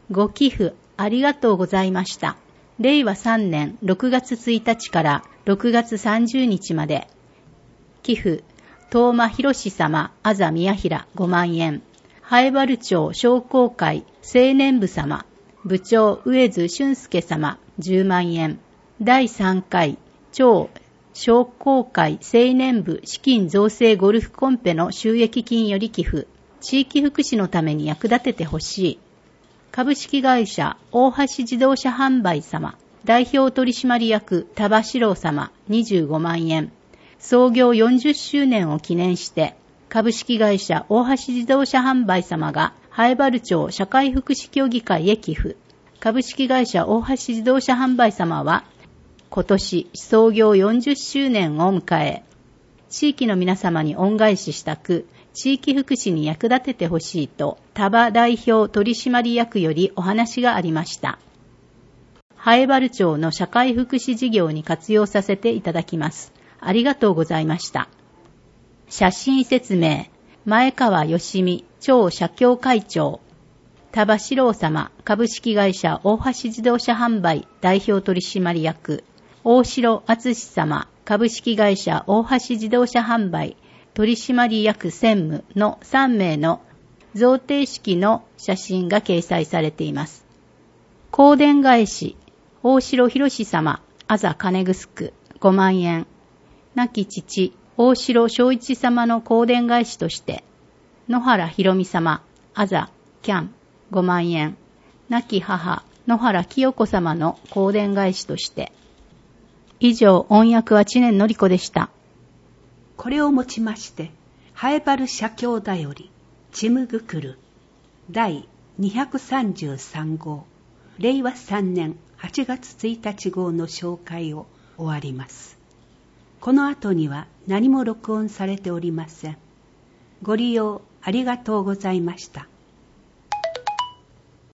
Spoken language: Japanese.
ご寄付ありがとうございました。令和3年6月1日から6月30日まで。寄付、東間博士様、あざ宮平5万円。南原町商工会青年部様、部長上津俊介様10万円。第3回町商工会青年部資金造成ゴルフコンペの収益金より寄付。地域福祉のために役立ててほしい。株式会社大橋自動車販売様、代表取締役田場史郎様25万円。創業40周年を記念して、株式会社大橋自動車販売様が南原町社会福祉協議会へ寄付。株式会社大橋自動車販売様は、今年創業40周年を迎え、地域の皆様に恩返ししたく、地域福祉に役立ててほしいと、田場代表取締役よりお話がありました。南原町の社会福祉事業に活用させていただきます。ありがとうございました。写真説明、前川義美町社協会長、田場史郎様株式会社大橋自動車販売代表取締役、大城敦様株式会社大橋自動車販売取締役専務の3名の贈呈式の写真が掲載されています。香典返し、大城博様、あざ金城5万円。亡き父、大城正一様の香典返しとして、野原博美様、あざキャン5万円。亡き母、野原清子様の香典返しとして。以上、音訳は知念のり子でした。 これをもちまして、南原社協だより、ちむぐくる、第233号、令和3年8月1日号の紹介を終わります。この後には何も録音されておりません。ご利用ありがとうございました。